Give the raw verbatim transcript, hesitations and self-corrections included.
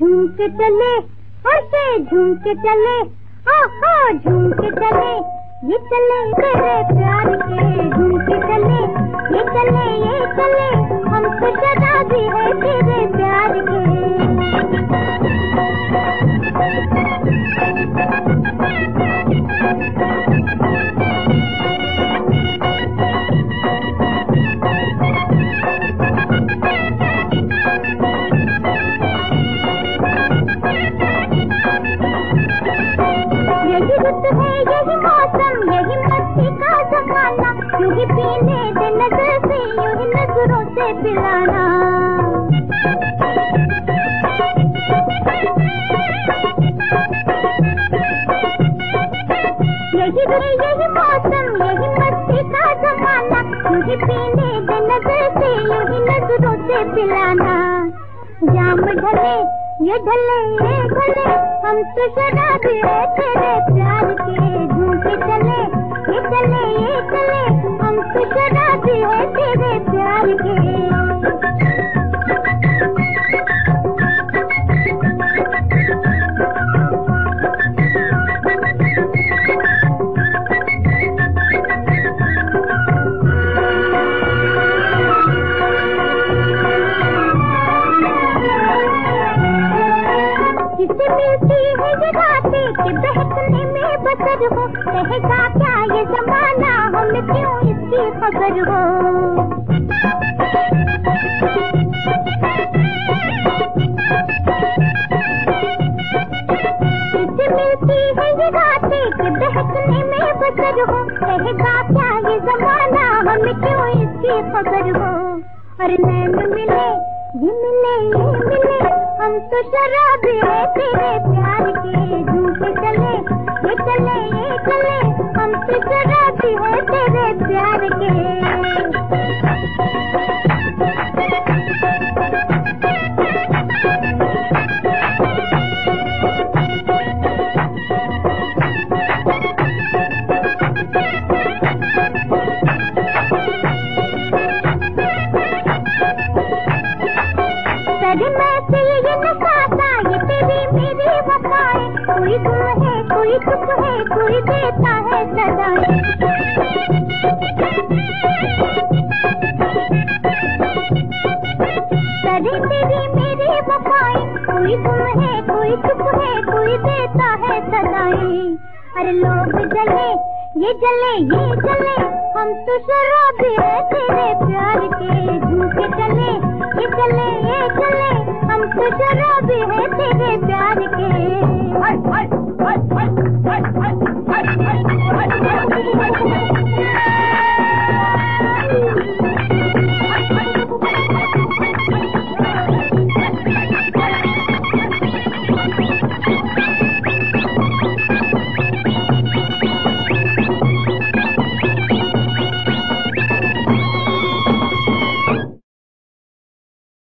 झूम के चले ऐसे झूम के चले, आहा झूम के चले, ये चले तेरे प्यार के, झूम के चले, ये चले ये चले, हम तो शराबी है तेरे प्यार के। यही रुत है यही मौसम यही मस्ती का जमाना, यूं ही पीने दे नजर से यूं ही नजरों से पिलाना। यही रुत यही मौसम यही मस्ती का जमाना, यूं ही पीने दे नजर से यूं ही नजरों से पिलाना। जाम ढले ये ढले ये ढले, हम तो शराबी है तेरे प्यार के, झूम के चले ये चले ये चले, हम तो शराबी है तेरे प्यार के। किसे मिलती है ये बातें कि बहकने में बसर हो, कहेगा क्या ये जमाना हमें क्यों इसकी खबर हो। किसे मिलती है ये बातें कि बहकने में बसर हो, कहेगा क्या ये जमाना हमें क्यों इसकी खबर हो। और नैन मिले ये मिले ये मिले, हम तो शराबी है तेरे प्यार के, झूम के चले ये चले ये चले, हम तो शराबी है तेरे प्यार के। सर में से ये नशाता ये तेरी मेरी वफाएं, कोई गुम है कोई चुप है कोई देता है सदाएं। सर तेरी मेरी वफाएं, कोई गुम है कोई चुप है कोई देता है सदाएं। अरे लोग जले ये जले ये जले, हम तो शराबी है तेरे प्यार के, झूम के चले ये चले ये चले, हम तो शराबी है तेरे प्यार के।